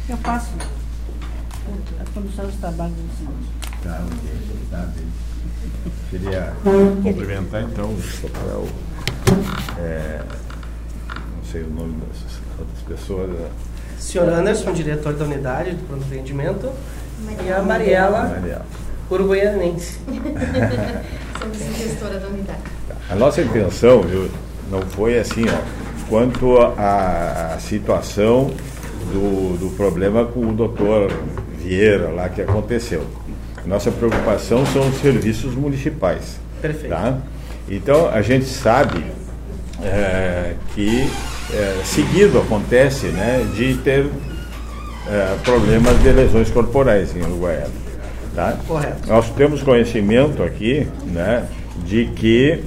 Eu faço a condução dos trabalhos do senhor. Tá, ok. Tá bem. Queria cumprimentar, então, o Soprel, não sei o nome das outras pessoas. Senhor Anderson, diretor da unidade do pronto atendimento, e a Mariela, uruguaianense. Somos gestora da unidade. A nossa intenção, viu, não foi assim, quanto à situação do problema com o doutor Vieira lá que aconteceu. Nossa preocupação são os serviços municipais. Perfeito. Tá? Então, a gente sabe que seguido acontece, né, de ter problemas de lesões corporais em Uruguaiana. Tá? Correto. Nós temos conhecimento aqui, né, de que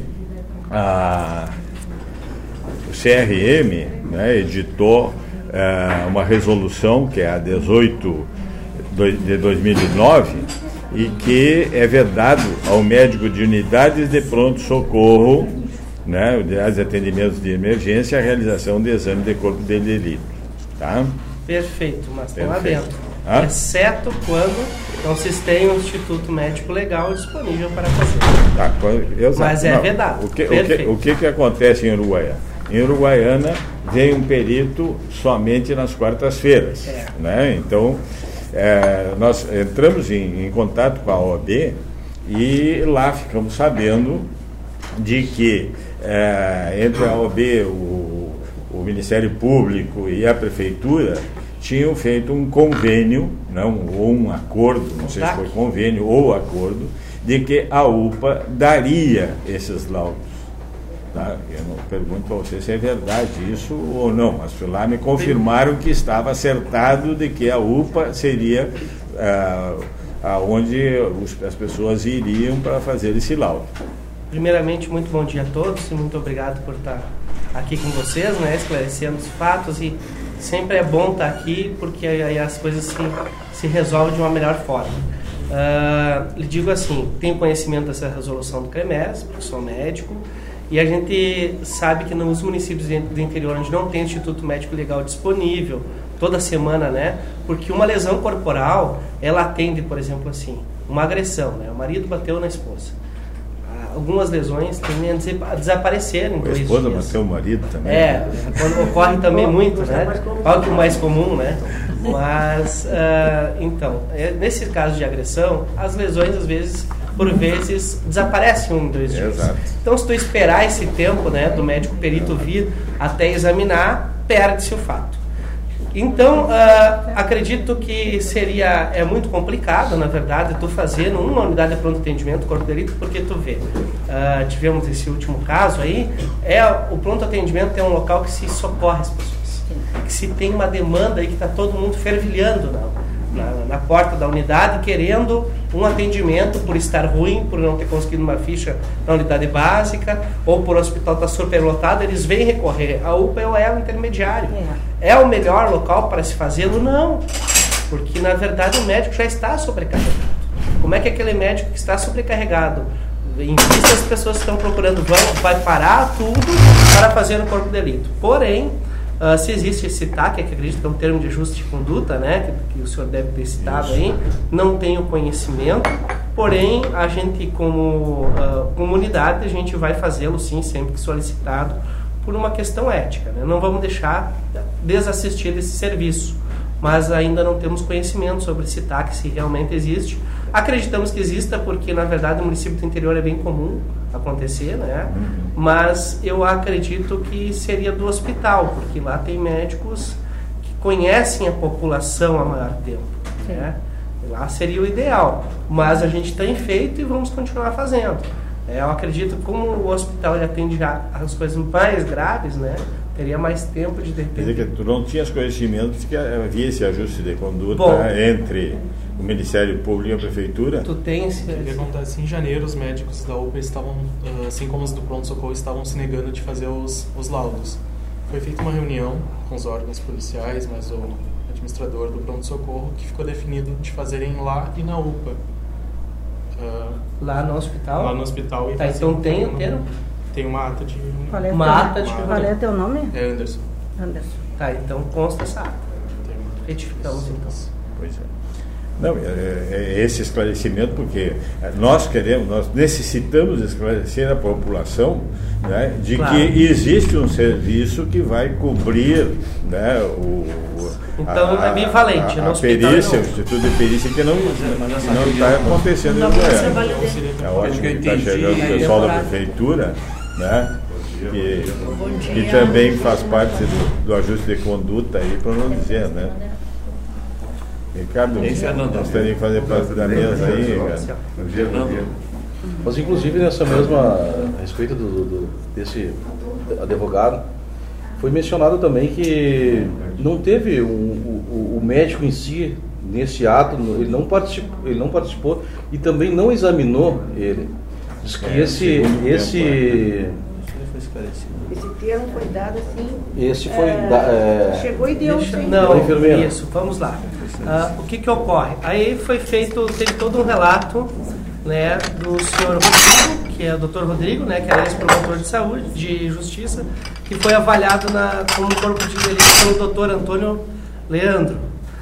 o CRM, né, editou uma resolução, que é a 18 de 2009, e que é vedado ao médico de unidades de pronto-socorro, né, unidades de atendimentos de emergência, a realização de exame de corpo de delito. Tá? Perfeito, mas tem lá Perfeito. dentro. Hã? Exceto quando não se tem um Instituto Médico Legal disponível para fazer. Tá, Mas é vedado. O que acontece em Uruguaiana? Em Uruguaiana vem um perito somente nas quartas-feiras. Né? Então, nós entramos em contato com a OAB e lá ficamos sabendo de que entre a OAB, o Ministério Público e a Prefeitura tinham feito um convênio, ou um acordo, não sei se foi convênio ou acordo, de que a UPA daria esses laudos. Tá? Eu não pergunto para você se é verdade isso ou não, mas lá me confirmaram que estava acertado de que a UPA seria aonde as pessoas iriam para fazer esse laudo. Primeiramente, muito bom dia a todos e muito obrigado por estar aqui com vocês, né, esclarecendo os fatos, e sempre é bom estar aqui porque aí as coisas se resolvem de uma melhor forma. Lhe digo assim, tenho conhecimento dessa resolução do CREMERS, porque sou médico, e a gente sabe que nos municípios do interior onde não tem Instituto Médico Legal disponível toda semana, né, porque uma lesão corporal, ela atende, por exemplo, assim, uma agressão, né, o marido bateu na esposa. Algumas lesões tendem a desaparecer em 2 dias. A esposa bateu o marido também. Quando ocorre também muito, né? Algo mais comum, né? Mas, então, nesse caso de agressão, as lesões, às vezes, por vezes, desaparecem em 2 dias. Exato. Então, se tu esperar esse tempo, né, do médico perito vir até examinar, perde-se o fato. Então, acredito que é muito complicado, na verdade, tu fazer numa unidade de pronto atendimento, corpo de delito, porque tu vê, tivemos esse último caso aí, o pronto atendimento é um local que se socorre as pessoas, que se tem uma demanda aí que está todo mundo fervilhando na porta da unidade, querendo um atendimento por estar ruim, por não ter conseguido uma ficha na unidade básica, ou por o hospital estar superlotado, eles vêm recorrer. A UPA é o intermediário. É o melhor local para se fazê-lo? Não, porque na verdade o médico já está sobrecarregado. Como é que aquele médico que está sobrecarregado, em vista as pessoas que estão procurando, vai parar tudo para fazer um corpo de delito? Porém, se existe esse TAC, que acredito que é um termo de ajuste de conduta, né, que o senhor deve ter citado aí, não tenho conhecimento, porém a gente como comunidade, a gente vai fazê-lo sim, sempre que solicitado, por uma questão ética, né? Não vamos deixar desassistir desse serviço, mas ainda não temos conhecimento sobre esse TAC, se realmente existe. Acreditamos que exista porque, na verdade, no município do interior é bem comum acontecer, né? Mas eu acredito que seria do hospital, porque lá tem médicos que conhecem a população há maior tempo, né? Lá seria o ideal, mas a gente tem feito e vamos continuar fazendo. Eu acredito que como o hospital ele atende as coisas mais graves, né? Teria mais tempo de repente. Quer dizer que tu não tinhas conhecimento de que havia esse ajuste de conduta entre o Ministério Público e a Prefeitura? Tu tens... O que acontece em janeiro, os médicos da UPA estavam, assim como os do pronto-socorro, estavam se negando de fazer os laudos. Foi feita uma reunião com os órgãos policiais, mas o administrador do pronto-socorro, que ficou definido de fazerem lá e na UPA. Lá no hospital? Lá no hospital. Tá, então tem o termo? Tem uma ata de... Qual é uma ata de... Qual é teu nome? É Anderson. Anderson. Tá, então consta essa ata. retificamos então. Pois é. Não, é esse esclarecimento, porque nós necessitamos esclarecer a população, né, de claro, que existe um serviço que vai cobrir, né, então é bivalente. A perícia, o Instituto de Perícia, que não está acontecendo em Goiânia. É ótimo que está chegando o pessoal da Prefeitura, né, que também faz parte do ajuste de conduta aí, para não dizer, né? Ricardo, nós teríamos que fazer parte da mesa aí, Ricardo. Mas inclusive nessa mesma, a respeito desse advogado, foi mencionado também que não teve o médico em si nesse ato, ele não participou e também não examinou ele. Diz que esse termo foi dado assim. Esse foi chegou e deu. Não, isso, vamos lá. O que ocorre? Aí teve todo um relato, né, do senhor Rodrigo, que é o doutor Rodrigo, né, que era ex-promotor de saúde, de justiça, que foi avaliado como corpo de delito pelo doutor Antônio Leandro.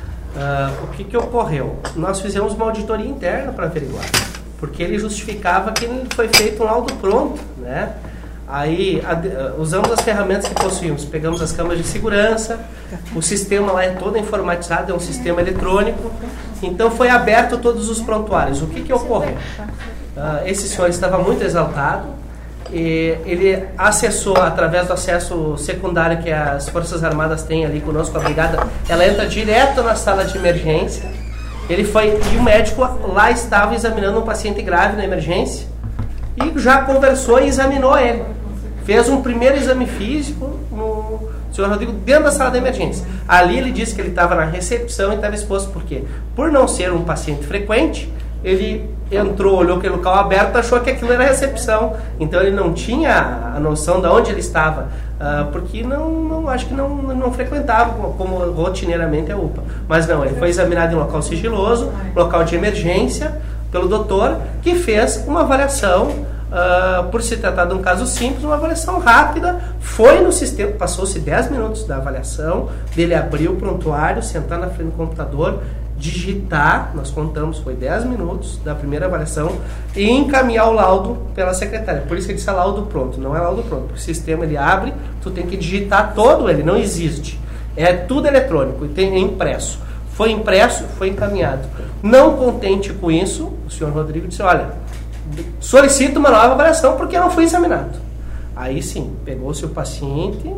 O que ocorreu? Nós fizemos uma auditoria interna para averiguar, porque ele justificava que foi feito um laudo pronto, né? Aí usamos as ferramentas que possuímos, pegamos as câmeras de segurança, o sistema lá é todo informatizado, é um sistema eletrônico, então foi aberto todos os prontuários. O que ocorreu? Esse senhor estava muito exaltado, e ele acessou, através do acesso secundário que as Forças Armadas têm ali conosco, a brigada, ela entra direto na sala de emergência, e o médico lá estava examinando um paciente grave na emergência, e já conversou e examinou ele. Fez um primeiro exame físico no senhor Rodrigo dentro da sala de emergência. Ali ele disse que ele estava na recepção e estava exposto. Por quê? Por não ser um paciente frequente, ele entrou, olhou aquele local aberto, achou que aquilo era recepção. Então ele não tinha a noção de onde ele estava, porque acho que não frequentava como rotineiramente a UPA. Mas não, ele foi examinado em local sigiloso, local de emergência, pelo doutor, que fez uma avaliação, por se tratar de um caso simples, uma avaliação rápida, foi no sistema, passou-se 10 minutos da avaliação, dele abrir o prontuário, sentar na frente do computador, digitar, nós contamos, foi 10 minutos da primeira avaliação, e encaminhar o laudo pela secretária. Por isso que ele disse laudo pronto, não é laudo pronto, o sistema ele abre, tu tem que digitar todo ele, não existe, é tudo eletrônico, e tem impresso. Foi impresso, foi encaminhado. Não contente com isso, o senhor Rodrigo disse, olha, solicito uma nova avaliação porque eu não fui examinado. Aí sim, pegou-se o paciente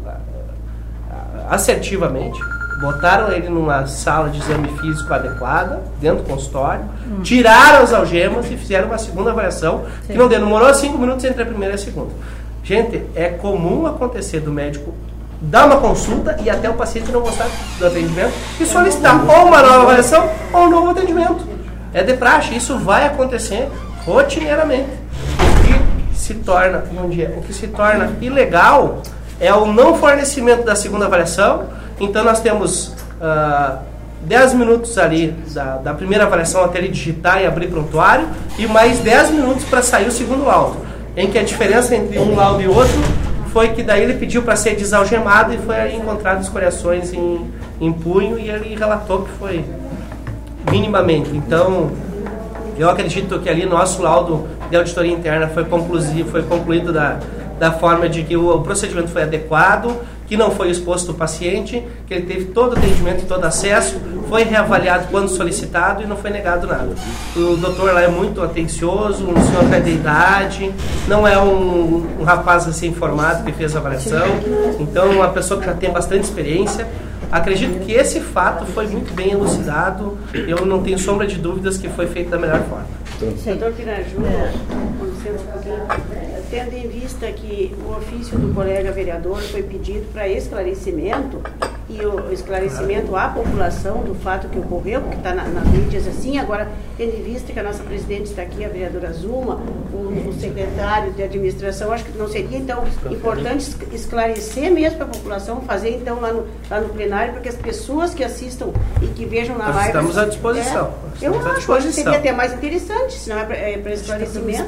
assertivamente, botaram ele numa sala de exame físico adequada, dentro do consultório, tiraram as algemas e fizeram uma segunda avaliação, que não demorou 5 minutos entre a primeira e a segunda. Gente, é comum acontecer do médico dar uma consulta e até o paciente não gostar do atendimento e solicitar ou uma nova avaliação ou um novo atendimento. É de praxe, isso vai acontecer rotineiramente. O que se torna ilegal é o não fornecimento da segunda avaliação. Então nós temos 10 minutos ali da primeira avaliação até ele digitar e abrir prontuário e mais 10 minutos para sair o segundo laudo, em que a diferença entre um laudo e outro foi que daí ele pediu para ser desalgemado e foi encontrado escoriações em punho e ele relatou que foi minimamente. Então, eu acredito que ali nosso laudo de auditoria interna foi concluído da forma de que o procedimento foi adequado, que não foi exposto o paciente, que ele teve todo o atendimento e todo acesso, foi reavaliado quando solicitado e não foi negado nada. O doutor lá é muito atencioso, um senhor de idade, não é um rapaz recém-formado que fez a avaliação, então é uma pessoa que já tem bastante experiência. Acredito que esse fato foi muito bem elucidado, eu não tenho sombra de dúvidas que foi feito da melhor forma. Doutor Piraju, tendo em vista que o ofício do colega vereador foi pedido para esclarecimento, e o esclarecimento à população do fato que ocorreu, porque está nas mídias assim, agora, tendo em vista que a nossa presidente está aqui, a vereadora Zuma, o secretário de administração, acho que não seria, então, importante esclarecer mesmo para a população, fazer, então, lá no plenário, para que as pessoas que assistam e que vejam na live... Estamos à disposição. Eu acho que seria até mais interessante, se não é para esclarecimento.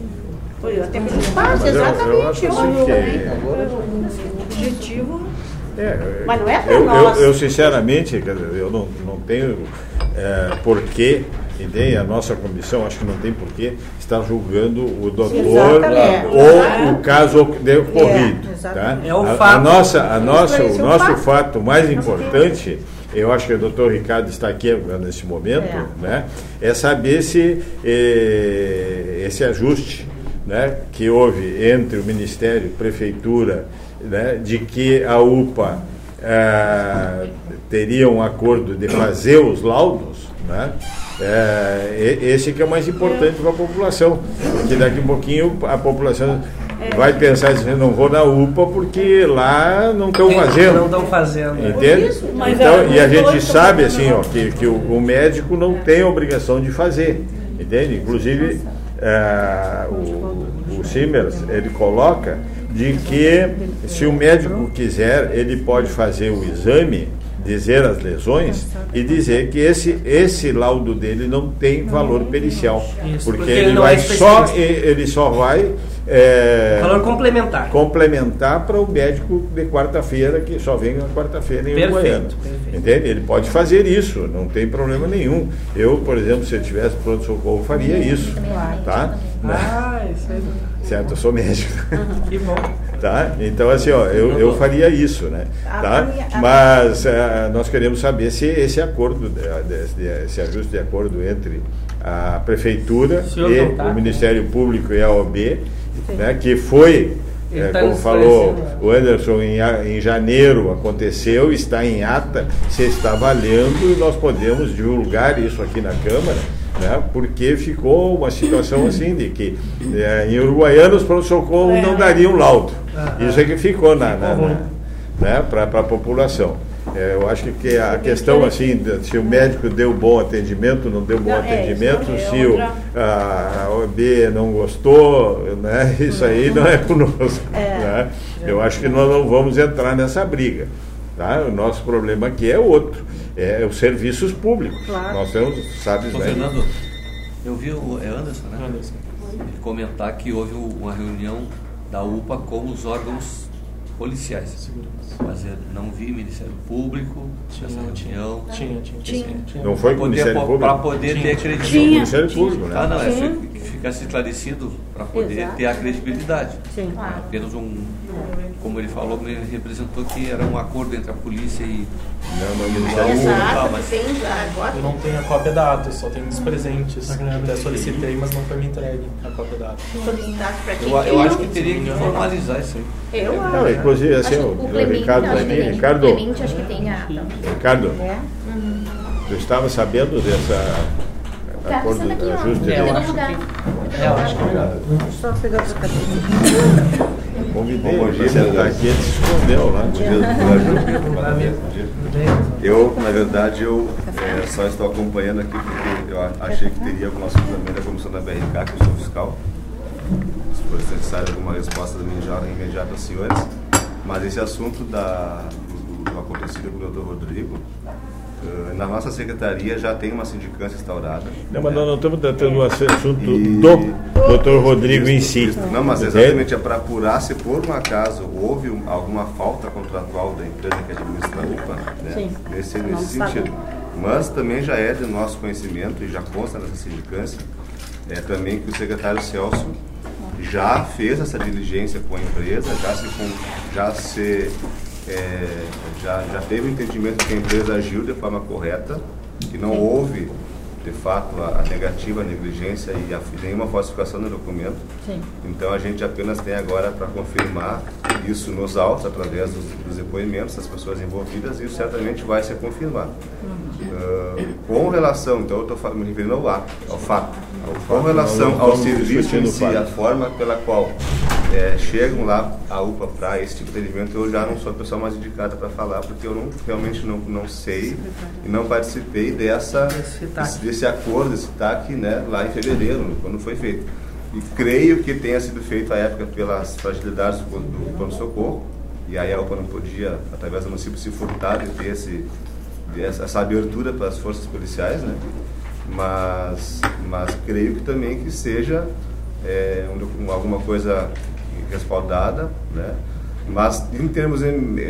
Até pelo espaço, exatamente. Eu acho que... O objetivo Mas não é para nós. Eu sinceramente, quer dizer, eu não tenho porquê, entende? A nossa comissão, acho que não tem porquê estar julgando o doutor ou o caso ocorrido. Tá? É o fato. O nosso fato mais importante, eu acho que o doutor Ricardo está aqui nesse momento, né, é saber se esse ajuste, né, que houve entre o Ministério e Prefeitura, né, de que a UPA teria um acordo de fazer os laudos, né, esse que é o mais importante para a população, porque daqui a pouquinho a população vai pensar assim, não vou na UPA porque lá não estão fazendo. Não estão fazendo. Entende? Então, e a gente sabe assim, ó, que o médico não tem a obrigação de fazer. Entende? Inclusive, o Simers, ele coloca de que se o médico quiser, ele pode fazer o exame, dizer as lesões e dizer que esse laudo dele não tem valor pericial. Isso, porque ele só vai valor complementar para o médico de quarta-feira, que só vem na quarta-feira em Uruguaiana. Entende? Ele pode fazer isso, não tem problema nenhum. Eu, por exemplo, se eu tivesse pronto-socorro, faria isso. Tá? Isso aí. Certo, eu sou médico. Que bom. Tá? Então, assim, ó, eu faria isso, né? Tá? Mas nós queremos saber se esse acordo, esse ajuste de acordo entre a Prefeitura e o Ministério Público e a OAB, né, que foi, como falou o Anderson, em janeiro aconteceu, está em ata, se está valendo, e nós podemos divulgar isso aqui na Câmara, né, porque ficou uma situação assim de que em Uruguaiana os pronto-socorro não dariam laudo. Isso é que ficou né, para a população. Eu acho que a questão assim, se o médico deu bom atendimento, não deu bom atendimento, se a OAB não gostou, né, isso aí não é conosco. Né? Eu acho que nós não vamos entrar nessa briga. Tá? O nosso problema aqui é outro, é os serviços públicos. Claro. Nós temos, sabe, Fernando, eu vi o Anderson, né? Comentar que houve uma reunião da UPA com os órgãos policiais. Mas eu não vi Ministério Público nessa reunião. Tinha. Não foi com o Ministério Público? Para poder ter credibilidade. Tinha. Ministério Público, né? Não, que ficasse esclarecido para poder ter a credibilidade. Sim. Apenas como ele falou, ele representou que era um acordo entre a polícia e o Ministério Público. Eu não tenho a cópia da ata, eu só tenho os presentes. Até solicitei, mas não foi me entregue a cópia da ata. Eu acho que teria que formalizar isso aí. Não, inclusive, assim, o Ricardo aqui. Ricardo, acho que tem a ata. Ricardo, tu estava sabendo dessa acordo de ajuste? Eu acho que Só pegar essa cadeira. Convidei ele para sentar aqui, ele se escondeu lá. Eu, na verdade, só estou acompanhando aqui porque eu achei que teria algum assunto também da comissão da BRK, que eu sou fiscal. Se fosse necessário alguma resposta imediata aos senhores. Mas esse assunto do acontecido com o doutor Rodrigo, na nossa secretaria já tem uma sindicância instaurada. Não, mas nós não estamos tratando o assunto do doutor Rodrigo em si. Não, mas exatamente é para apurar se por um acaso houve alguma falta contratual da empresa que administra a UPA, né? Nesse sentido. Mas também já é de nosso conhecimento e já consta nessa sindicância também que o secretário Celso já fez essa diligência com a empresa, já teve o entendimento que a empresa agiu de forma correta, que não houve, de fato, a negativa, a negligência e nenhuma falsificação do documento. Sim. Então, a gente apenas tem agora para confirmar isso nos autos, através dos depoimentos das pessoas envolvidas, e isso certamente vai se confirmar. Com relação, então eu estou me referindo ao fato. Com relação ao serviço em si, a forma pela qual chegam lá a UPA para esse tipo de atendimento, eu já não sou a pessoa mais indicada para falar, porque eu realmente não sei e não participei desse acordo, desse TAC, né, lá em fevereiro, quando foi feito. E creio que tenha sido feito à época pelas fragilidades do pronto-socorro, e aí a UPA não podia, através do município, se furtar de ter essa abertura para as forças policiais, né? Mas creio que também que seja alguma coisa respaldada, né? Mas em termos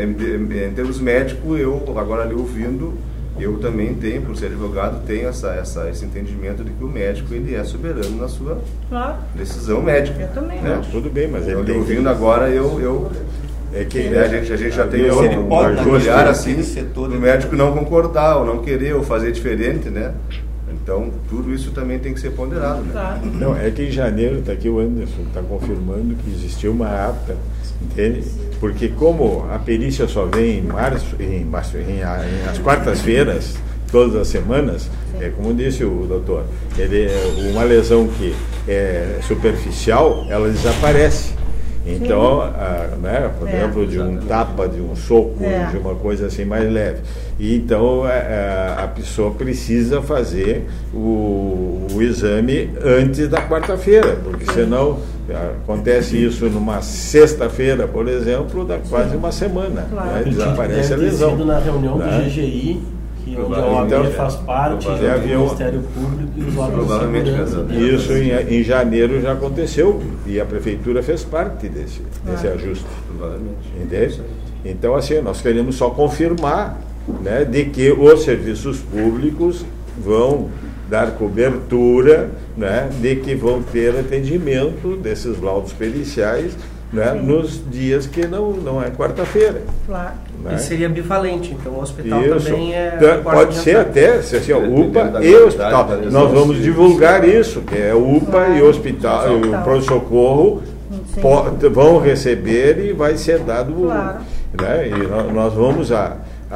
médicos, eu agora ali ouvindo, eu também tenho, por ser advogado, tenho esse entendimento de que o médico ele é soberano na sua decisão médica. Eu também. Não, tudo bem, mas ele tem ouvindo agora, é que a gente já tem um olhar assim, o médico não concordar, ou não querer, ou fazer diferente, né? Então, tudo isso também tem que ser ponderado, né? Claro. Não, é que em janeiro, está aqui o Anderson, está confirmando que existiu uma ata, entende? Porque como a perícia só vem às quartas-feiras, todas as semanas, como disse o doutor, uma lesão que é superficial, ela desaparece. Então, né, por exemplo, de um tapa, de um soco, de uma coisa assim mais leve. E então a pessoa precisa fazer o exame antes da quarta-feira, porque senão acontece isso numa sexta-feira, por exemplo, dá quase uma semana, né, desaparece a lesão. Sido na reunião do GGI, onde a OAB faz parte, do Ministério Público e os órgãos de segurança. Isso em janeiro já aconteceu e a Prefeitura fez parte desse ajuste. Entende? Então, assim, nós queremos só confirmar, né, de que os serviços públicos vão dar cobertura, né, de que vão ter atendimento desses laudos periciais, né, nos dias que não é quarta-feira. Claro. Né? E seria bivalente, então o hospital também pode ser até, assim, UPA e hospital. Nós vamos divulgar isso, que é UPA e hospital, e o pronto-socorro vão receber e vai ser dado, né? E nós vamos a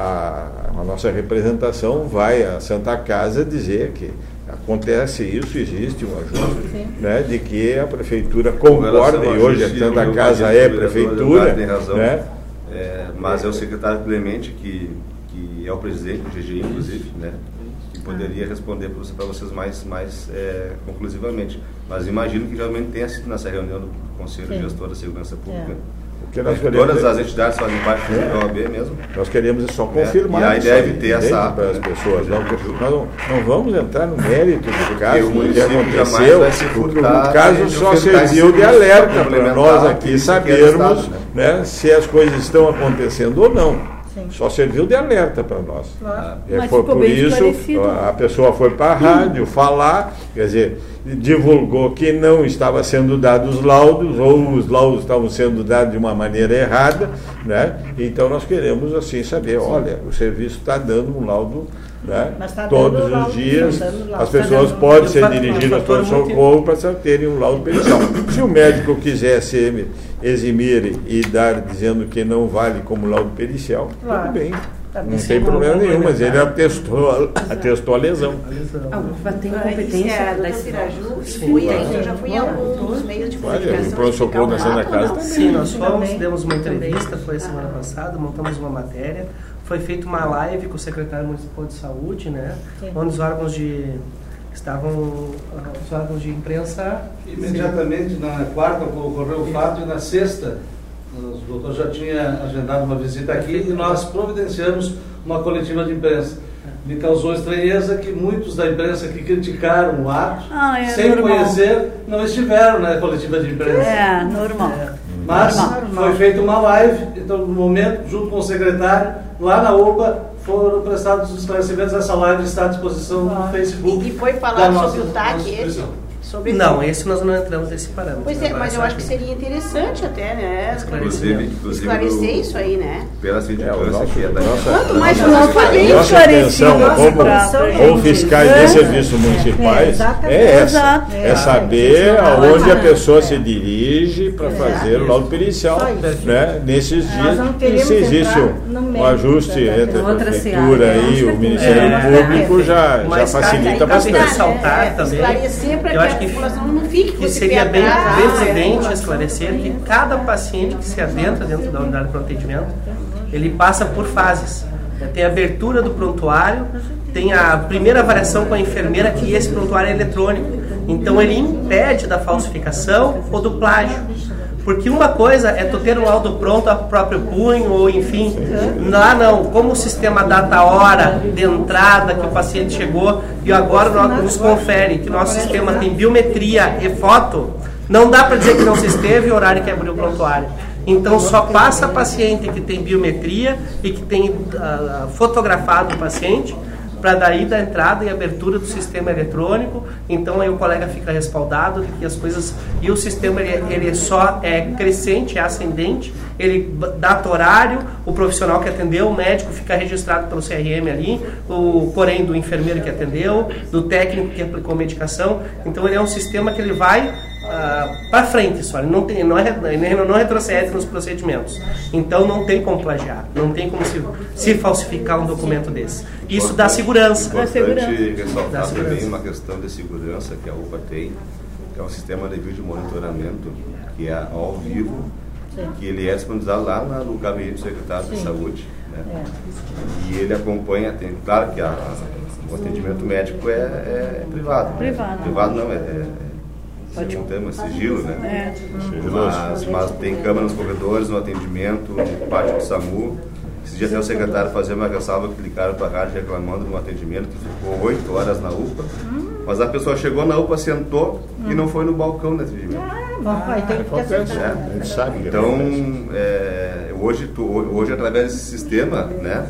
nossa representação vai à Santa Casa dizer que acontece isso, existe um ajuste, né, de que a Prefeitura concorda, e hoje a Santa Casa é Prefeitura, né? Mas é o secretário Clemente, que é o presidente do GGI, inclusive, né, que poderia responder para vocês mais conclusivamente. Mas imagino que realmente tenha sido nessa reunião do Conselho Gestor da Segurança Pública. Todas as entidades fazem parte da OAB mesmo. Nós queremos só confirmar. E aí deve ter essa para as pessoas. Não vamos entrar no mérito do caso, o que aconteceu. O caso só serviu de alerta para nós aqui sabermos, né, se as coisas estão acontecendo ou não. Só serviu de alerta para nós. Foi por isso a pessoa foi para a rádio falar, quer dizer, divulgou que não estava sendo dados os laudos, ou os laudos estavam sendo dados de uma maneira errada, né? Então nós queremos assim saber, olha, o serviço está dando um laudo, né, todos os dias, as pessoas podem ser dirigidas para o socorro para terem um laudo pericial. Se o médico quiser se eximir e dar dizendo que não vale como laudo pericial, tudo bem. Não tem problema nenhum, mas ele atestou a lesão. A UPA tem competência da Piraju, eu já fui em alguns meios de comunicação. O pronto-socorro da Santa Casa também. Sim, nós fomos, demos uma entrevista, foi semana passada, montamos uma matéria, foi feita uma live com o secretário municipal de saúde, né? Onde os órgãos de imprensa... Imediatamente na quarta ocorreu o fato e na sexta o doutor já tinha agendado uma visita aqui e nós providenciamos uma coletiva de imprensa. Me causou estranheza que muitos da imprensa que criticaram o ato, sem conhecer, não estiveram na coletiva de imprensa. Normal. Mas foi feita uma live, então no momento, junto com o secretário, lá na UPA, foram prestados os esclarecimentos. Essa live está à disposição no Facebook. E foi falado sobre o TAC esse? Não, esse nós não entramos nesse parâmetro. Pois é, mas eu acho que seria interessante até, né? Inclusive esclarecer isso aí, né? Pela sindicância que é da quanto mais nossa intenção como fiscais de serviços municipais é essa, é saber aonde a pessoa se dirige para fazer o laudo pericial, né? Nesses dias, se existe um ajuste entre a Prefeitura e o Ministério Público, já facilita bastante. Ressaltar também, eu acho que seria bem evidente esclarecer que cada paciente que se adentra dentro da unidade de pronto atendimento, ele passa por fases. Tem a abertura do prontuário, tem a primeira avaliação com a enfermeira, que esse prontuário é eletrônico. Então ele impede da falsificação ou do plágio. Porque uma coisa é tu ter um laudo pronto a próprio punho, ou enfim, não, como o sistema data a hora de entrada que o paciente chegou e agora nos confere que nosso sistema tem biometria e foto, não dá para dizer que não se esteve e o horário que abriu o prontuário. Então só passa paciente que tem biometria e que tem fotografado o paciente, para daí da entrada e abertura do sistema eletrônico. Então aí o colega fica respaldado de que as coisas, e o sistema ele só é crescente, é ascendente, ele data horário, o profissional que atendeu, o médico fica registrado pelo CRM ali, porém do enfermeiro que atendeu, do técnico que aplicou medicação. Então ele é um sistema que ele vai para frente só, ele não retrocede nos procedimentos. Então não tem como plagiar, não tem como se falsificar um documento desse. Isso dá segurança. É importante ressaltar também uma questão de segurança que a UPA tem, que é um sistema de vídeo monitoramento, que é ao vivo, que ele é disponibilizado lá no gabinete do secretário de saúde. Né? E ele acompanha, claro que o atendimento médico é privado. Privado não, sigilo, né? Mas tem câmera nos corredores, no atendimento, no pátio do SAMU. Esse dia até o secretário fazia uma ressalva que ligaram para a rádio reclamando de um atendimento que ficou 8 horas na UPA, mas a pessoa chegou na UPA, sentou e não foi no balcão do atendimento. Então, hoje através desse sistema, né,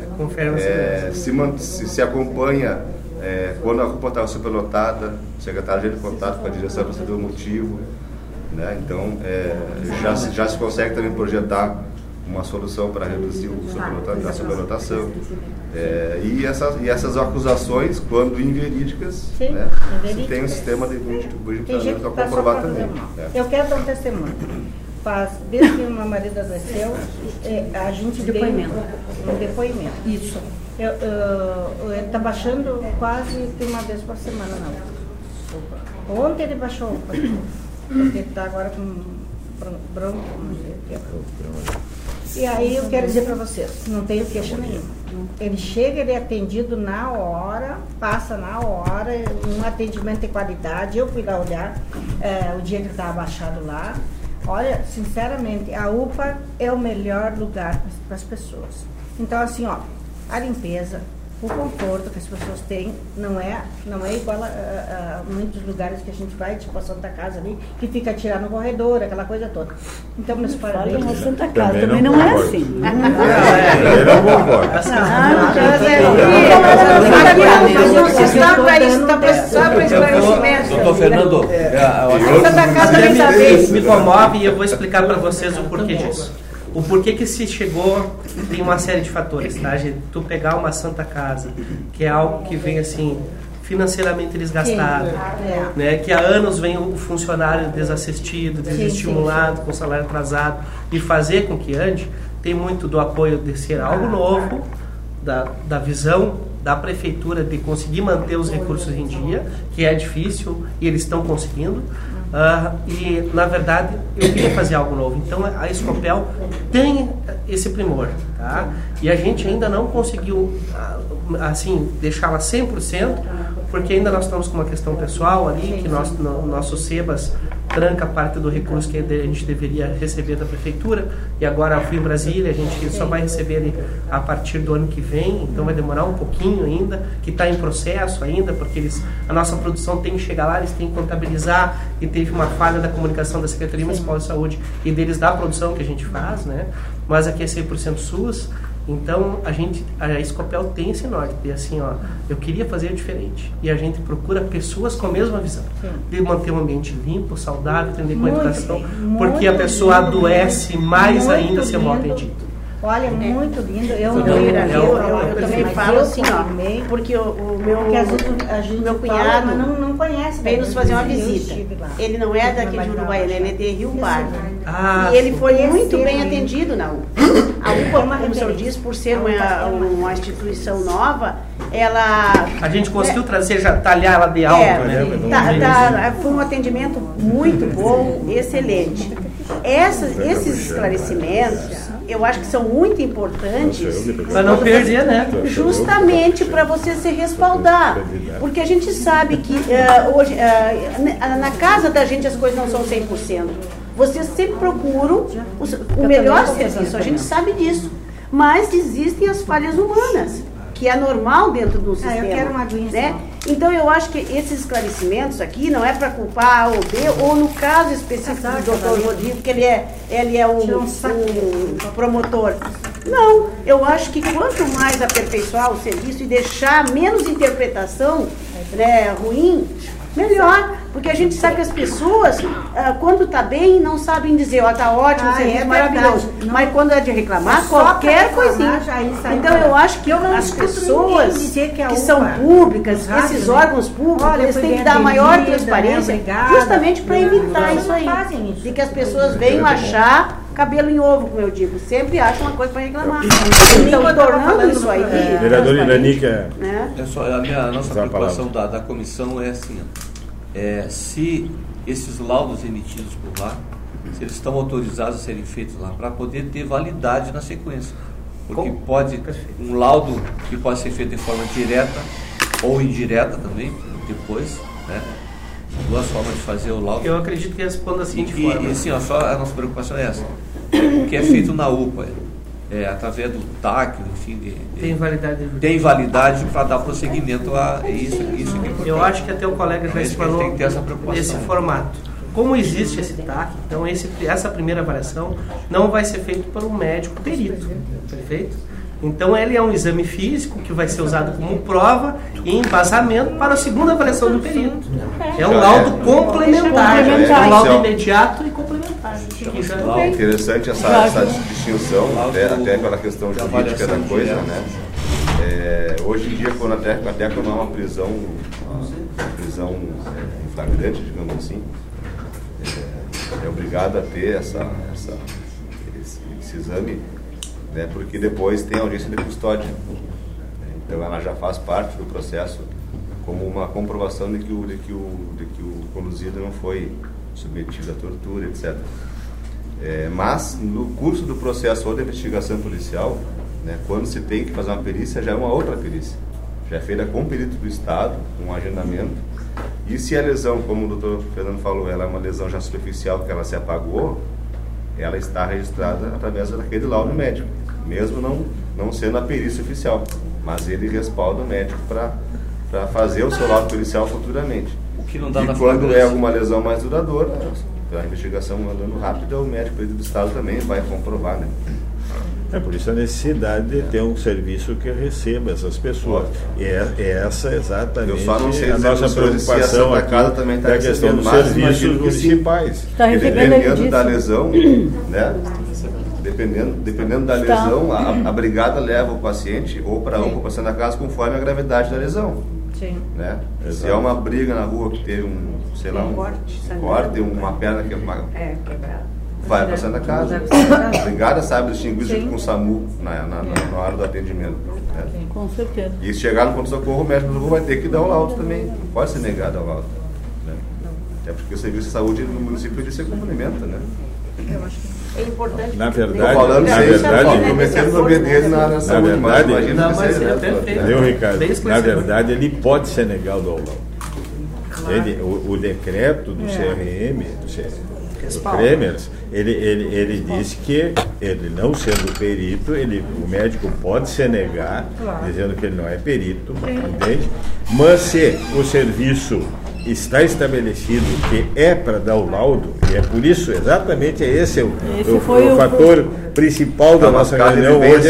se acompanha quando a UPA está superlotada, o secretário entra em contato com a direção para saber o motivo, né? Então já se consegue também projetar uma solução para reduzir a superlotação. E essas acusações, quando inverídicas, né, se tem um sistema de vídeo para comprovar também. Eu quero dar um testemunho. Desde que o meu marido adoeceu, a gente um depoimento. Isso. Ele está baixando quase uma vez por semana, não. Ontem ele baixou, porque ele está agora com bronco, não sei o que é. E aí eu quero dizer para vocês, não tenho queixa nenhuma. Ele chega, ele é atendido na hora, passa na hora, um atendimento de qualidade. Eu fui lá olhar o dia que ele estava baixado lá. Olha, sinceramente, a UPA é o melhor lugar para as pessoas. Então, assim, ó, a limpeza, o conforto que as pessoas têm não é igual a muitos lugares que a gente vai, tipo a Santa Casa ali, que fica atirar no corredor, aquela coisa toda. Então, meus parabéns. A Santa Casa também não é assim. Eu não concordo. Não se está para isso, está para esclarecimento. Doutor Fernando, Santa Casa também sabe. Me comove e eu vou explicar para vocês o porquê disso. O porquê que se chegou tem uma série de fatores, tá, gente? Tu pegar uma Santa Casa, que é algo que vem assim financeiramente desgastado, né? Que há anos vem o funcionário desassistido, desestimulado, com salário atrasado, e fazer com que ande, tem muito do apoio de ser algo novo, da visão da prefeitura de conseguir manter os recursos em dia, que é difícil e eles estão conseguindo. E na verdade eu queria fazer algo novo, então a Escopel tem esse primor, tá? E a gente ainda não conseguiu assim deixá-la 100%, porque ainda nós estamos com uma questão pessoal ali, que nosso SEBAS tranca parte do recurso que a gente deveria receber da prefeitura, e agora eu fui em Brasília, a gente só vai receber ele a partir do ano que vem, então vai demorar um pouquinho ainda, que está em processo ainda, porque a nossa produção tem que chegar lá, eles têm que contabilizar, e teve uma falha da comunicação da Secretaria Municipal de Saúde e deles da produção que a gente faz, né? Mas aqui é 100% SUS. Então a Escopel tem esse norte, e assim, ó, eu queria fazer diferente, e a gente procura pessoas com a mesma visão, de manter um ambiente limpo, saudável, atender com educação, porque a pessoa adoece mais ainda se é mal atendido. Olha, muito lindo. Eu também falo assim, ó, porque o meu cunhado não conhece, veio nos fazer uma visita. Ele não é daqui de Uruguaiana, ele é de Rio Pardo. E ele foi muito bem atendido na UPA. A UPA, como o senhor disse, por ser uma instituição nova, ela... A gente conseguiu trazer, já talhar ela de alto, né? Foi um atendimento muito bom, excelente. Esses esclarecimentos, eu acho que são muito importantes para não perder, né? Justamente para você se respaldar, porque a gente sabe que hoje na casa da gente as coisas não são 100%. Vocês sempre procuram o melhor serviço, a gente sabe disso, mas existem as falhas humanas. que é normal dentro do sistema. Eu quero uma aguinha, né? Então eu acho que esses esclarecimentos aqui não é para culpar A ou B, ou no caso específico do Dr. Rodrigo, que ele é o promotor. Não, eu acho que quanto mais aperfeiçoar o serviço e deixar menos interpretação, né, ruim, melhor, porque a gente sabe que as pessoas, quando está bem, não sabem dizer, está ótimo, é maravilhoso. Mas quando é de reclamar, qualquer coisinha. Então eu acho que as pessoas que são públicas, esses órgãos públicos, eles têm que dar maior transparência, justamente para evitar isso aí. De que as pessoas venham achar cabelo em ovo, como eu digo, sempre acham uma coisa para reclamar. Então, tornando isso aí. Vereador Iranica. A nossa preocupação da comissão é assim: se esses laudos emitidos por lá, se eles estão autorizados a serem feitos lá, para poder ter validade na sequência. Porque pode, um laudo que pode ser feito de forma direta ou indireta também, depois, né? Duas formas de fazer o laudo. Eu acredito que responda da seguinte forma. E assim, só a nossa preocupação é essa. O que é feito na UPA, através do TAC, enfim, tem validade para dar prosseguimento a isso que eu acho que até o colega já explanou esse formato. Como existe esse TAC, então essa primeira avaliação não vai ser feito por um médico perito, perfeito? Então ele é um exame físico que vai ser usado como prova e embasamento para a segunda avaliação do perito. É um laudo complementar, um laudo imediato e complementar. Interessante essa distinção, até pela questão jurídica da coisa, né? Hoje em dia, até quando há uma prisão em flagrante, digamos assim, é obrigado a ter esse exame, né, porque depois tem a audiência de custódia. Então ela já faz parte do processo como uma comprovação de que o conduzido não foi submetido à tortura, etc. Mas no curso do processo ou da investigação policial, né, quando se tem que fazer uma perícia, já é uma outra perícia. Já é feita com o perito do Estado, com um agendamento. E se a lesão, como o doutor Fernando falou, ela é uma lesão já superficial, que ela se apagou, ela está registrada através daquele laudo médico, mesmo não sendo a perícia oficial, mas ele respalda o médico para fazer o seu laudo pericial futuramente. O que não dá e quando é alguma lesão mais duradoura, a investigação andando rápido, o médico perito do Estado também vai comprovar, né? Por isso a necessidade de ter um serviço que receba essas pessoas. E essa é exatamente a nossa preocupação aqui, também tá, a questão dos serviços municipais. Dependendo da lesão, né? Dependendo da lesão, a brigada leva o paciente ou para o paciente da casa conforme a gravidade da lesão. Sim. Né? Se é uma briga na rua que teve um corte, uma perna quebrada. Vai para Santa Casa. A brigada sabe distinguir junto com o SAMU na hora do atendimento. Né? Com certeza. E se chegar no pronto-socorro, o médico do rua vai ter que dar o laudo também. Não pode ser negado ao laudo. Né? Até porque o serviço de saúde no município ele se complementa, né? Eu acho que é importante. Na verdade, cometendo o dele na saúde, imagina Ricardo, na verdade, ele pode ser negado ao laudo. O decreto do CRM, do Kremers, ele disse que ele não sendo perito, o médico pode se negar, dizendo que ele não é perito, entende? Mas se o serviço está estabelecido que é para dar o laudo, e é por isso, exatamente esse é o fator principal da nossa reunião hoje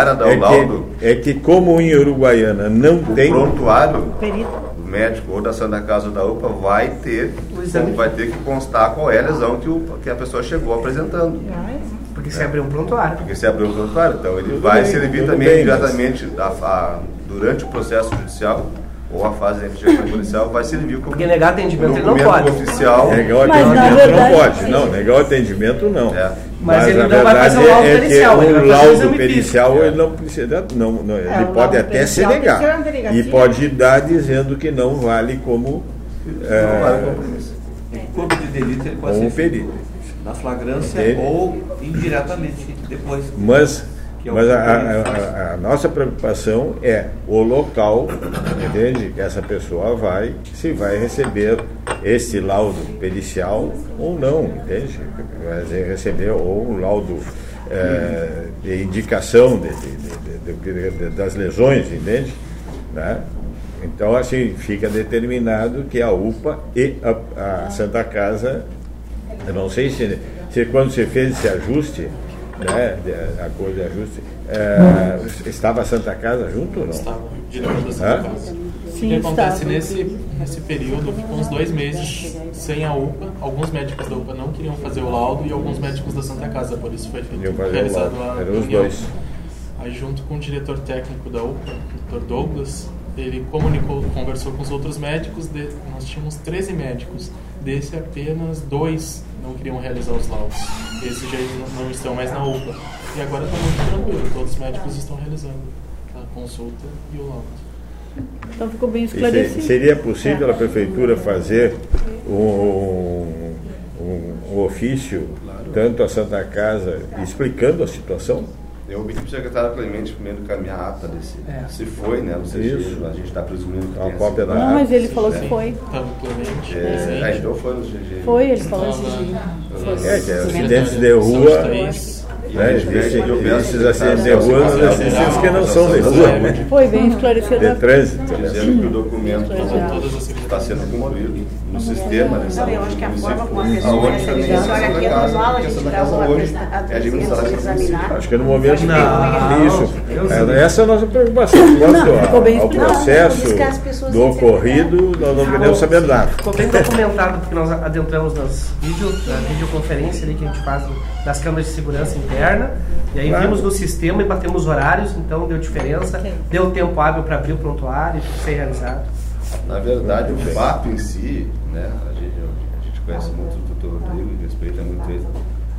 é que como em Uruguaiana não tem prontuário médico ou da Santa Casa ou da UPA vai ter que constar qual é a lesão que a pessoa chegou apresentando. Porque se abriu um prontuário. Então ele vai servir também diretamente durante o processo judicial ou a fase de investigação policial vai servir como porque negar atendimento ele não pode. Oficial. Negar o atendimento não pode. Não, negar o atendimento não. Mas ele na não vai fazer o laudo pericial. O laudo pericial ele não precisa. Ele pode até se negar. E pode dar dizendo que não vale como. Corpo de delito ele pode ser perito na flagrância ou indiretamente depois. Mas a nossa preocupação é o local, entende? Que essa pessoa se vai receber esse laudo pericial ou não, entende? Vai receber ou um laudo de indicação das lesões, entende? Né? Então, assim, fica determinado que a UPA e a Santa Casa, eu não sei se quando você fez esse ajuste, né, a coisa de ajuste, estava a Santa Casa junto ou não? Estava, diretor da Santa Casa. Sim, o que acontece nesse período, ficou uns 2 meses sem a UPA, alguns médicos da UPA não queriam fazer o laudo e alguns médicos da Santa Casa, por isso foi realizado a reunião. Aí junto com o diretor técnico da UPA, o Dr. Douglas, ele conversou com os outros médicos, nós tínhamos 13 médicos, desse apenas 2 não queriam realizar os laudos, esses já não estão mais na UPA, e agora está muito tranquilo, todos os médicos estão realizando a consulta e o laudo. Então ficou bem esclarecido. Seria possível a prefeitura fazer um ofício, tanto a Santa Casa, explicando a situação? Eu pedi para o secretário Clemente primeiro caminhar a ata desse. Se foi, né? Não sei se a gente está presumindo que uma cópia da ata. Não, mas ele falou que foi. Então foi no GG. Foi, ele falou esses dias. Que acidentes de rua. Esses acidentes de rua, acidentes que não são de rua. Foi bem esclarecido. De trânsito. Dizendo que o documento está sendo cumprido no sistema. Eu acho que a forma como a pessoa aqui é normal a gente dar uma examinar. Acho que no momento isso. Essa é a nossa preocupação. Quanto ao processo do ocorrido, nós não queremos saber nada. Ficou bem documentado, porque nós adentramos na videoconferência ali que a gente faz das câmeras de segurança interna, e aí vimos no sistema e batemos horários, então deu diferença, deu tempo hábil para abrir o prontuário e ser realizado. Na verdade, o fato em si, né, a gente conhece muito o doutor Rodrigo e respeita muito ele,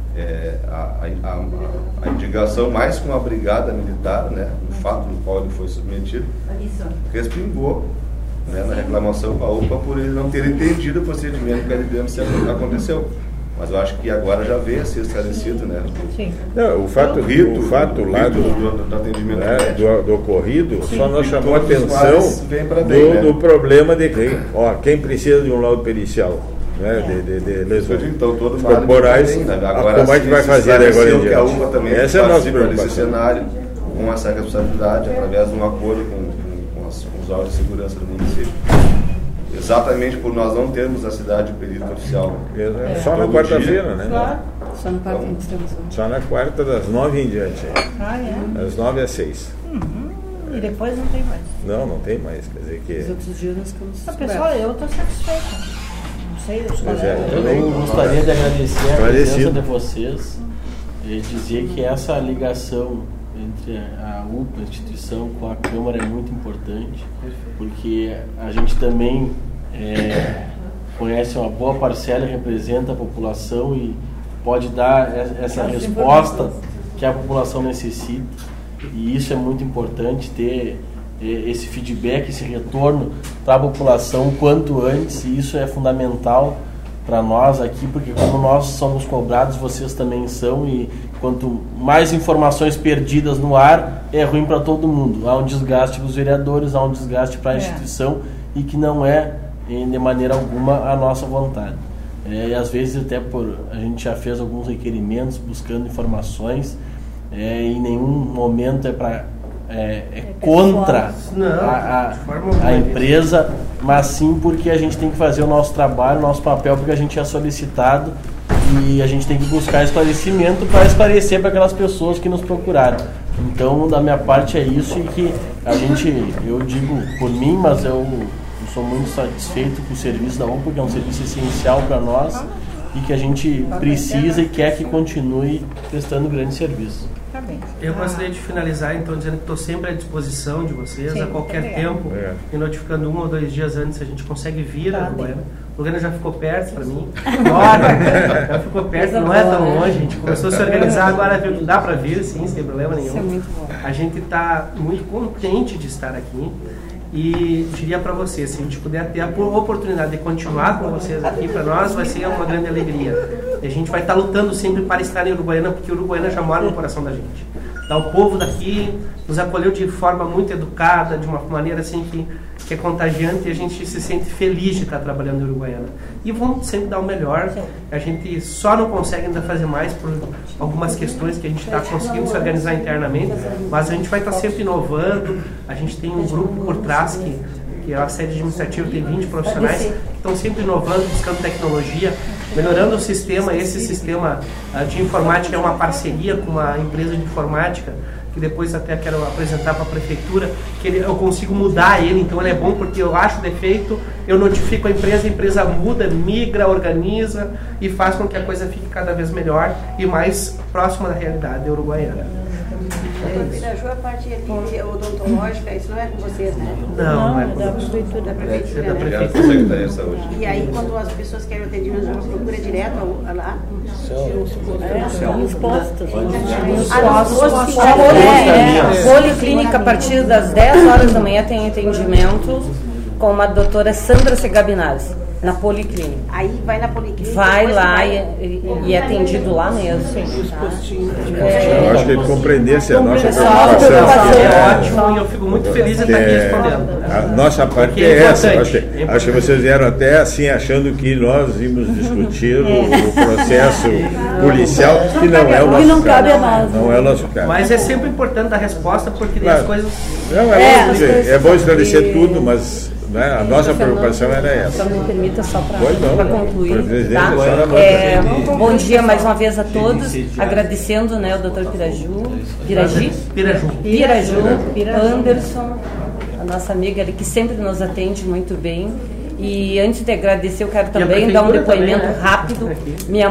a indicação mais com a brigada militar, né, no fato no qual ele foi submetido, respingou, né, na reclamação com a UPA por ele não ter entendido o procedimento que ali dentro aconteceu. Mas eu acho que agora já veio a ser esclarecido, né? Sim. Não, o fato lá do atendimento, né, do ocorrido, só nos chamou a atenção do problema de quem precisa de um laudo pericial, né, de lesões corporais. Agora, como é que vai fazer agora em diante? A UPA também essa é a nossa preocupação. Desse cenário, com essa responsabilidade, através de um acordo com os órgãos de segurança do município. Exatamente por nós não termos a cidade perito oficial. Só na quarta-feira, né? Claro. Só na quarta Só na quarta, das 9 em diante. Das 9 às 6. E depois não tem mais. Não tem mais. Quer dizer que... Os outros dias nós ficamos... Pessoal, eu estou satisfeita. Não sei, eu gostaria de agradecer a presença de vocês e dizer que essa ligação entre a UPA, a instituição, com a Câmara é muito importante, porque a gente também conhece uma boa parcela, representa a população e pode dar essa resposta que a população necessita, e isso é muito importante, ter esse feedback, esse retorno para a população quanto antes, e isso é fundamental para nós aqui, porque como nós somos cobrados, vocês também são, e quanto mais informações perdidas no ar, é ruim para todo mundo. Há um desgaste para os vereadores, há um desgaste para a instituição, e que não é, de maneira alguma, a nossa vontade. E às vezes até a gente já fez alguns requerimentos buscando informações, e em nenhum momento contra a empresa, mas sim porque a gente tem que fazer o nosso trabalho, o nosso papel, porque a gente é solicitado e a gente tem que buscar esclarecimento para esclarecer para aquelas pessoas que nos procuraram. Então, da minha parte é isso, e que eu digo por mim, mas eu sou muito satisfeito com o serviço da UPA, que é um serviço essencial para nós e que a gente precisa e quer que continue prestando grande serviço. Eu gostaria de finalizar, então, dizendo que estou sempre à disposição de vocês, a qualquer tempo, me notificando 1 ou 2 dias antes, a gente consegue vir a Uruguaiana. O Uruguaiana já ficou perto para mim, já ficou perto, não é tão longe, a gente começou a se organizar, agora dá para vir, sim, sem problema nenhum. Isso é muito bom. A gente está muito contente de estar aqui. E diria para vocês, se a gente puder ter a oportunidade de continuar com vocês aqui, para nós vai ser uma grande alegria. A gente vai estar lutando sempre para estar em Uruguaiana, porque Uruguaiana já mora no coração da gente. Então, o povo daqui nos acolheu de forma muito educada, de uma maneira assim que é contagiante, e a gente se sente feliz de estar trabalhando em Uruguaiana. E vamos sempre dar o melhor. A gente só não consegue ainda fazer mais por algumas questões que a gente está conseguindo se organizar internamente, mas a gente vai estar sempre inovando. A gente tem um grupo por trás que a sede administrativa tem 20 profissionais que estão sempre inovando, buscando tecnologia, melhorando o sistema. Esse sistema de informática é uma parceria com uma empresa de informática, que depois até quero apresentar para a prefeitura, que eu consigo mudar ele, então ele é bom porque eu acho defeito, eu notifico a empresa muda, migra, organiza e faz com que a coisa fique cada vez melhor e mais próxima da realidade uruguaiana. Doutor Piraju, a parte odontológica, isso não é com vocês, né? Não, é da prefeitura. Da prefeitura, da né? Secretaria de Saúde. E aí, quando as pessoas querem atendimento, uma procura direto lá? Os postos. A Policlínica, a partir das 10 horas da manhã, tem atendimento com a doutora Sandra Segabinazzi, na Policlínica. Aí vai na Policlínica? Vai lá e é atendido lá mesmo. Os postinhos. Eu acho que ele compreendesse a nossa preocupação. É ótimo, e eu fico muito feliz de estar aqui respondendo. A nossa parte é essa. Acho que vocês vieram até assim achando que nós íamos discutir o processo policial, que não é o nosso caso. Não é o nosso caso. Mas é sempre importante dar resposta, porque as coisas... É bom esclarecer tudo, mas... A nossa preocupação era essa. Só me permita só para concluir. Tá? Bom dia mais uma vez a todos, agradecendo, né, o Dr. Piraju, Anderson, a nossa amiga ali que sempre nos atende muito bem. E antes de agradecer, eu quero também dar um depoimento rápido. Minha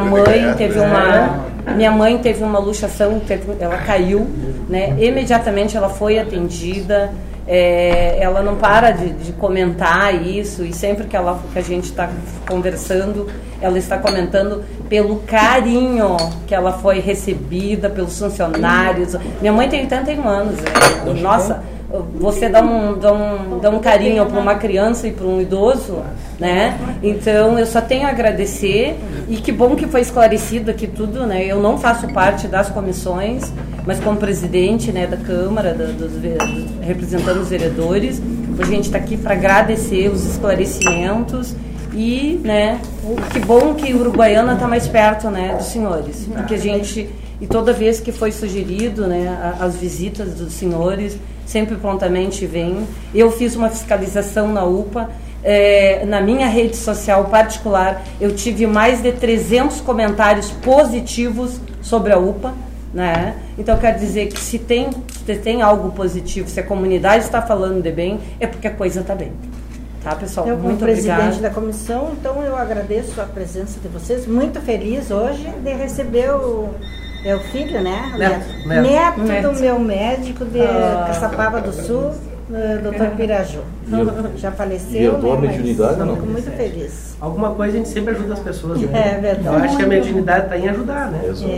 mãe teve uma luxação, ela caiu, né? Imediatamente ela foi atendida. Ela não para de comentar isso, e sempre que a gente está conversando, ela está comentando pelo carinho que ela foi recebida pelos funcionários. Minha mãe tem 81 anos. Nossa, você dá um carinho para uma criança e para um idoso, né? Então eu só tenho a agradecer, e que bom que foi esclarecido aqui tudo, né? Eu não faço parte das comissões, mas como presidente, né, da Câmara, representando os vereadores, a gente está aqui para agradecer os esclarecimentos. E, né, que bom que Uruguaiana está mais perto, né, dos senhores, porque a gente, e toda vez que foi sugerido, né, as visitas dos senhores, sempre prontamente vem. Eu fiz uma fiscalização na UPA, na minha rede social particular, eu tive mais de 300 comentários positivos sobre a UPA, né? Então quer dizer que se tem algo positivo, se a comunidade está falando de bem, é porque a coisa está bem. Tá, pessoal? Eu, como muito presidente obrigada. da comissão, então eu agradeço a presença de vocês, muito feliz hoje de receber o filho, né? Neto do meu médico de Caçapava do Sul, Dr. Piraju. Já faleceu. E eu dou a mediunidade, não? Fico muito feliz. Alguma coisa a gente sempre ajuda as pessoas, né? É verdade. Eu acho que a mediunidade está em ajudar, né? Exato.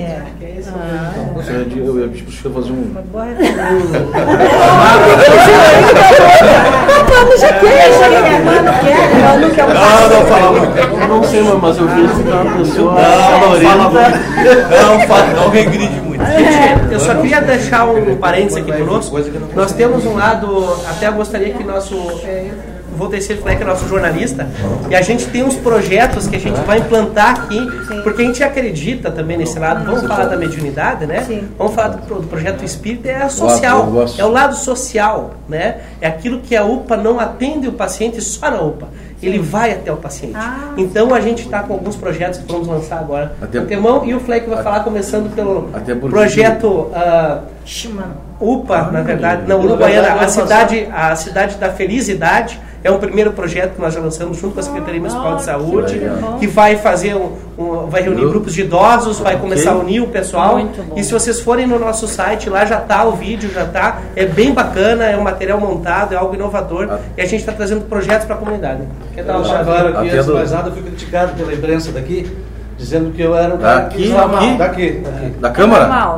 Eu ia pedir para você fazer Uma boa Eu não sei, mas eu vi que uma pessoa... Não regride muito. Eu só queria deixar um parênteses aqui conosco. Nós temos um lado, até eu gostaria que nosso... Vou Teixeira Fleck é nosso jornalista, e a gente tem uns projetos que a gente vai implantar aqui, porque a gente acredita também nesse lado. Vamos falar da mediunidade, né? Sim. Vamos falar do projeto espírita, é social, é o lado social, né? É aquilo que a UPA não atende o paciente só na UPA, ele vai até o paciente. Então a gente está com alguns projetos que vamos lançar agora. Antemão, e o Fleck vai falar começando pelo projeto UPA, na verdade, não, Uruguaiana, a cidade da felicidade. É um primeiro projeto que nós já lançamos junto com a Secretaria Municipal de Saúde, que vai fazer vai reunir grupos de idosos, vai começar a unir o pessoal. E se vocês forem no nosso site, lá já está o vídeo, é bem bacana, é um material montado, é algo inovador, e a gente está trazendo projetos para a comunidade. Quer dar uma palavra aqui, antes de mais nada, eu fui criticado pela imprensa daqui, dizendo que eu era o cara daqui? Da Câmara? Não.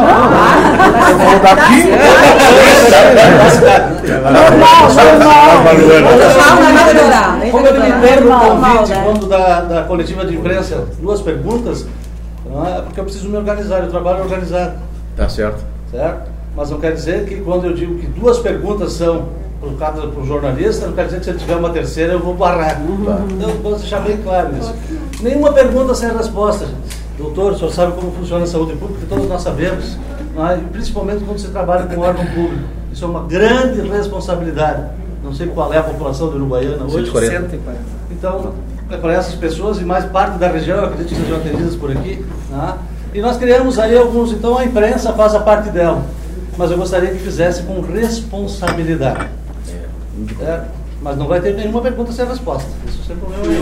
Daqui? Normal. como ele me pede o convite quando da coletiva de imprensa, 2 perguntas, não é porque eu preciso me organizar, eu trabalho organizado. Tá certo. Certo? Mas não quer dizer que quando eu digo que 2 perguntas são para o jornalista, não quer dizer que se ele tiver uma terceira eu vou barrar. Então, vamos deixar bem claro isso. Nenhuma pergunta sem resposta, gente. Doutor, o senhor sabe como funciona a saúde pública, todos nós sabemos, não é? Principalmente quando você trabalha com órgão público. Isso é uma grande responsabilidade. Não sei qual é a população de Uruguaiana hoje. 140. Então, é para essas pessoas e mais parte da região, eu acredito que sejam atendidas por aqui. Tá? E nós criamos aí alguns, então a imprensa faz a parte dela. Mas eu gostaria que fizesse com responsabilidade. Mas não vai ter nenhuma pergunta sem resposta. Isso sem problema nenhum.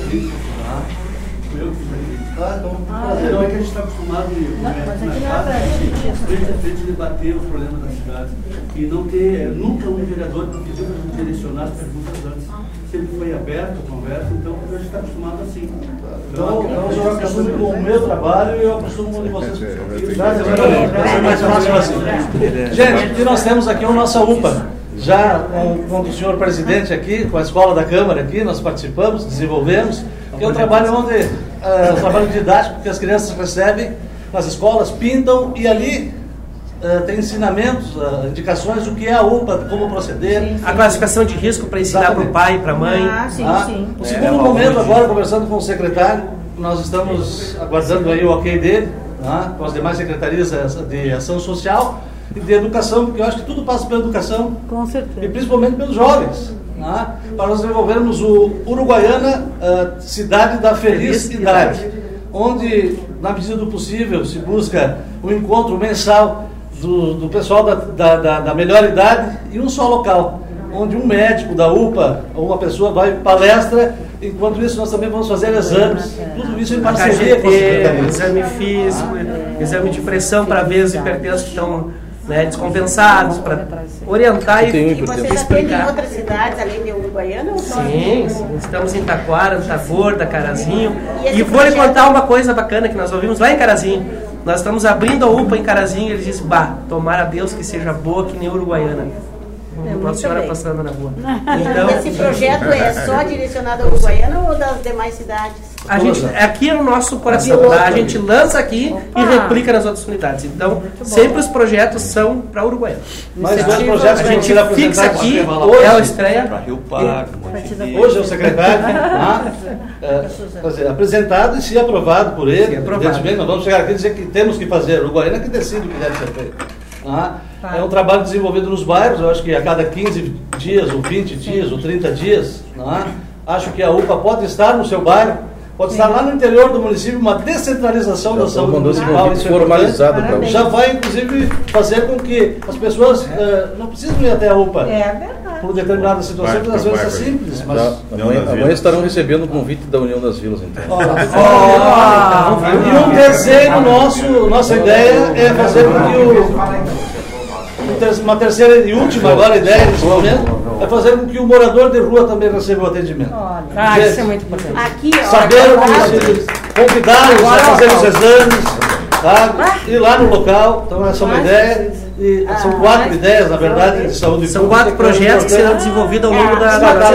Não é que a gente está acostumado a debater os problemas da cidade e não ter nunca um vereador que pediu para direcionar as perguntas antes. Sempre foi aberto a conversa, então a gente está acostumado assim. Então eu acostumo com o meu trabalho e eu acostumo com o de vocês. É mais fácil assim. Gente, aqui nós temos aqui a nossa UPA. Já com o senhor presidente aqui, com a escola da Câmara aqui, nós participamos, desenvolvemos, que é um trabalho onde trabalho didático que as crianças recebem nas escolas, pintam e ali tem ensinamentos, indicações do que é a UPA, como proceder. A classificação de risco para ensinar para o pai e para a mãe. Sim. O segundo momento agora, conversando com o secretário, nós estamos aguardando aí o ok dele, com as demais secretarias de ação social e de educação, porque eu acho que tudo passa pela educação. Com certeza. E principalmente pelos jovens. Para nós desenvolvermos o Uruguaiana, cidade da felicidade, onde, na medida do possível, se busca um encontro mensal do pessoal da melhor idade em um só local, onde um médico da UPA ou uma pessoa vai palestra, enquanto isso nós também vamos fazer exames, tudo isso em parceria com a secretaria. Exame físico, exame de pressão para ver os hipertensos que estão descompensados, para orientar e vocês atendem em outras cidades, além de Uruguaiana? Sim, estamos em Taquara, Antagorda, Carazinho. E vou lhe contar uma coisa bacana que nós ouvimos lá em Carazinho. Nós estamos abrindo a UPA em Carazinho e ele diz, tomara a Deus que seja boa que nem Uruguaiana. Nossa Senhora passando na rua. Então, esse projeto é só direcionado a Uruguaiana ou das demais cidades? Aqui é o nosso coração, a gente lança aqui e replica nas outras unidades. Então, sempre os projetos são para Uruguaiana. Mas dois projetos a gente fixa aqui, hoje, é a estreia. Para Rio Pardo, hoje é o secretário apresentado e se aprovado por ele. Evidentemente, nós vamos chegar aqui e dizer que temos que fazer. Uruguaiana que decide o que deve ser feito. É um trabalho desenvolvido nos bairros, eu acho que a cada 15 dias, ou 20 dias, ou 30 dias. Acho que a UPA pode estar no seu bairro, pode estar lá no interior do município, uma descentralização da saúde municipal. Isso formalizado para já vai, inclusive, fazer com que as pessoas não precisem ir até a UPA. Por determinadas situações, às vezes é simples. Mas amanhã estarão recebendo o convite da União das Vilas, então. E um desenho nossa ideia é fazer com que uma terceira e última agora ideia nesse momento é fazer com que o morador de rua também receba o atendimento. Isso é muito importante. Aqui, saber convidá-los a fazer os exames, ir lá no local. Então essa é uma ideia. E são 4 ideias, na verdade, de saúde pública. São 4 projetos que serão desenvolvidos ao longo da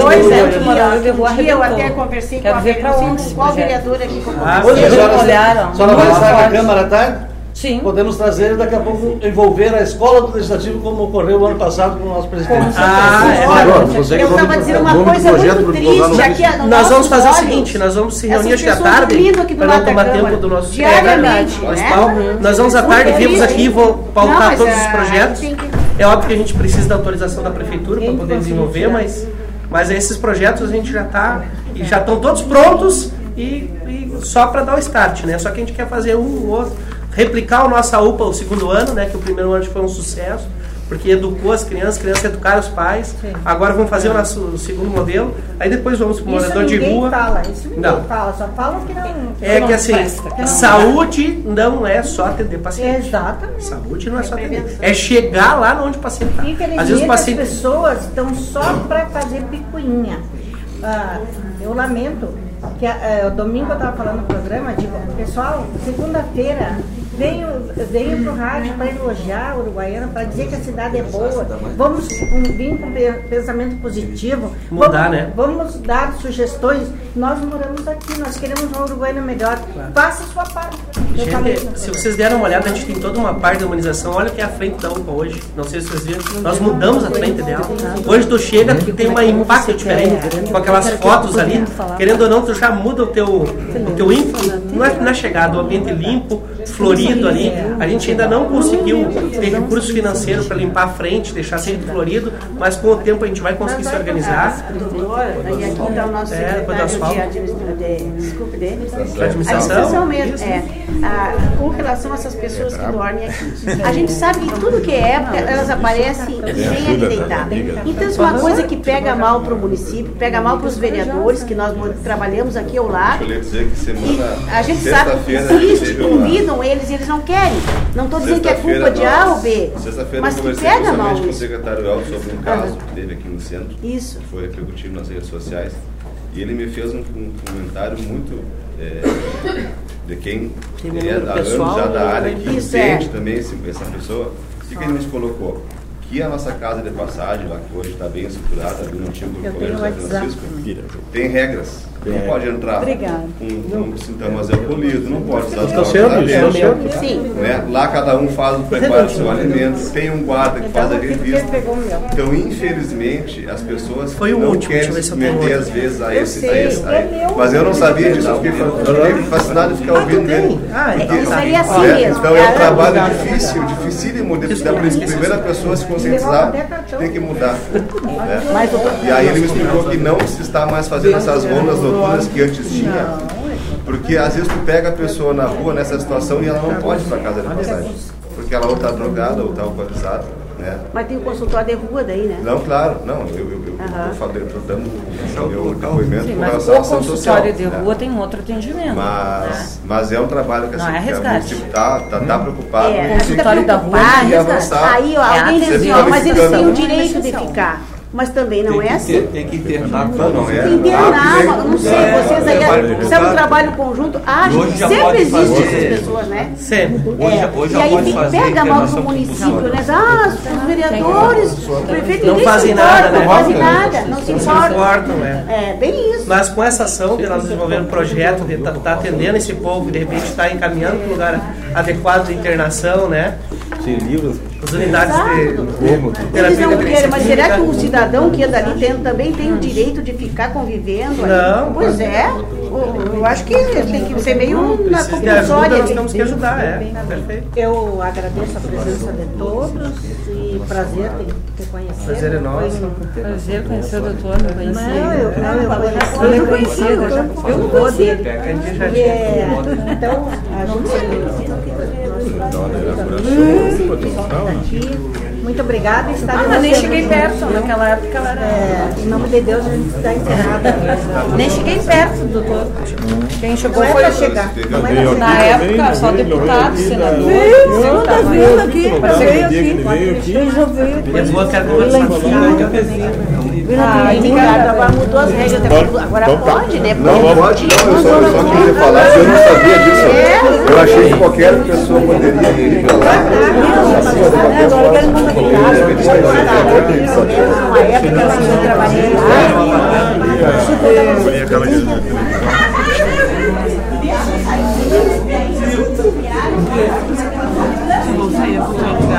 eu até conversei com qual vereador aqui com hoje a senhora vai estar na Câmara à tarde? Sim. Podemos trazer e daqui a pouco envolver a escola do Legislativo, como ocorreu o ano passado com o nosso presidente. Eu estava dizendo uma coisa muito triste aqui. Nós vamos fazer o seguinte, nós vamos se reunir hoje à tarde para não tomar tempo do nosso diariamente. Nós vamos à tarde, vimos aqui e vou pautar todos os projetos. É óbvio que a gente precisa da autorização da prefeitura para poder desenvolver, mas esses projetos a gente já estão todos prontos e só para dar o start, né? Só que a gente quer fazer um ou outro. Replicar o nossa UPA o segundo ano, né, que o primeiro ano foi um sucesso, porque educou as crianças educaram os pais. Sim. Agora vamos fazer o nosso segundo modelo, aí depois vamos para o morador de rua. Isso ninguém fala, só falam que não. É que assim, saúde não é só atender paciente. Exatamente. Saúde não é só atender, é chegar lá onde o paciente está. Às vezes as pessoas estão só para fazer picuinha. Eu lamento que domingo eu estava falando no programa, digo, pessoal, segunda-feira venho para o rádio para elogiar a Uruguaiana, para dizer que a cidade é boa. Vamos vir com pensamento positivo. Mudar, né? Vamos dar sugestões. Nós moramos aqui, nós queremos uma Uruguaiana melhor. Faça a sua parte. Gente, se vocês deram uma olhada, a gente tem toda uma parte da humanização. Olha o que é a frente da UPA hoje. Não sei se vocês viram. Nós mudamos a frente dela. Hoje tu chega, tu tem uma impacto diferente com aquelas fotos ali. Querendo ou não, tu já muda o teu ímpeto. Não é na chegada, o ambiente limpo, florido ali. A gente ainda não conseguiu ter recurso financeiro para limpar a frente, deixar sempre florido, mas com o tempo a gente vai conseguir se organizar. E aqui está o nosso secretário de administração mesmo. Com relação a essas pessoas que dormem aqui. A gente sabe que tudo que é época, elas aparecem bem ali deitadas. Então, isso é uma coisa que pega mal para o município, pega mal para os vereadores, que nós trabalhamos aqui ao lado. E a gente sabe que existe, convidam eles e eles não querem. Não estou dizendo que é culpa de A ou B, mas que pega mal com o secretário Elton sobre um caso que teve aqui no centro. Isso. Foi repercutido nas redes sociais. E ele me fez um comentário muito de quem é há anos já da área, que entende também essa pessoa. O que ele nos colocou? Que a nossa casa de passagem, lá que hoje está bem estruturada, ali no antigo Colégio São Francisco, tem regras. Não pode entrar com sintomas alcoólicos, não pode usar drogas lá dentro. Né? Lá cada um faz o preparo do seu alimento, tem um guarda que faz a revista. Então, infelizmente, as pessoas não querem se meter às vezes a esse. Mas eu não sabia disso, eu fiquei fascinado de ficar ouvindo dele. Então é um trabalho dificílimo da primeira pessoa a se conscientizar, tem que mudar. E aí ele me explicou que não se está mais fazendo essas rondas noturnas que antes tinha, porque às vezes tu pega a pessoa na rua nessa situação e ela não pode ir para casa de passagem, porque ela ou está drogada ou está alcoolizada, né? Mas tem um consultório de rua daí, né? Não, claro, não, eu falei, estou dando o meu depoimento com relação à ação social. Mas o consultório de rua tem um outro atendimento. Mas é um trabalho que, assim, que o município está preocupado em consultório da rua e avançar. Aí alguém diz assim, mas eles têm o direito de ficar. Mas também não é assim. Tem que internar. Não é. Internar, não sei, vocês aí, isso é um trabalho conjunto. Sempre existem essas pessoas, né? Sempre. Hoje e aí pega mal pro município, né? Os vereadores, o prefeito não fazem nada, não fazem nada, não se importam. É bem isso. Mas com essa ação de nós desenvolver um projeto de estar atendendo esse povo, de repente estar encaminhando para o lugar adequado de internação, né? Sim, livros. As unidades de terapia intensiva. Mas será que o cidadão que anda ali também tem o direito de ficar convivendo? Não. Pois é. Eu acho que tem que ser meio na compulsória. Nós temos que ajudar, perfeito. Eu agradeço a presença de todos e prazer te conhecer. Prazer é nosso. Prazer conhecer o doutor, não conhecia. Eu conhecia, eu vou dele. Então, a gente muito obrigada. Eu nem cheguei perto, naquela época ela era. Em nome de Deus, a gente está encerrada. Nem cheguei perto, doutor. Quem chegou não foi chegar. Na época, só deputado, senador. Veio, tá vindo aqui. Eu já veio aqui. Eu vou até conversar com Agora mudou as regras, agora pode, né? Não pode, não, eu só queria falar, eu não sabia disso. Eu achei que qualquer pessoa poderia ir pra lá. Agora eu quero mandar de casa. Uma época eu trabalhei lá.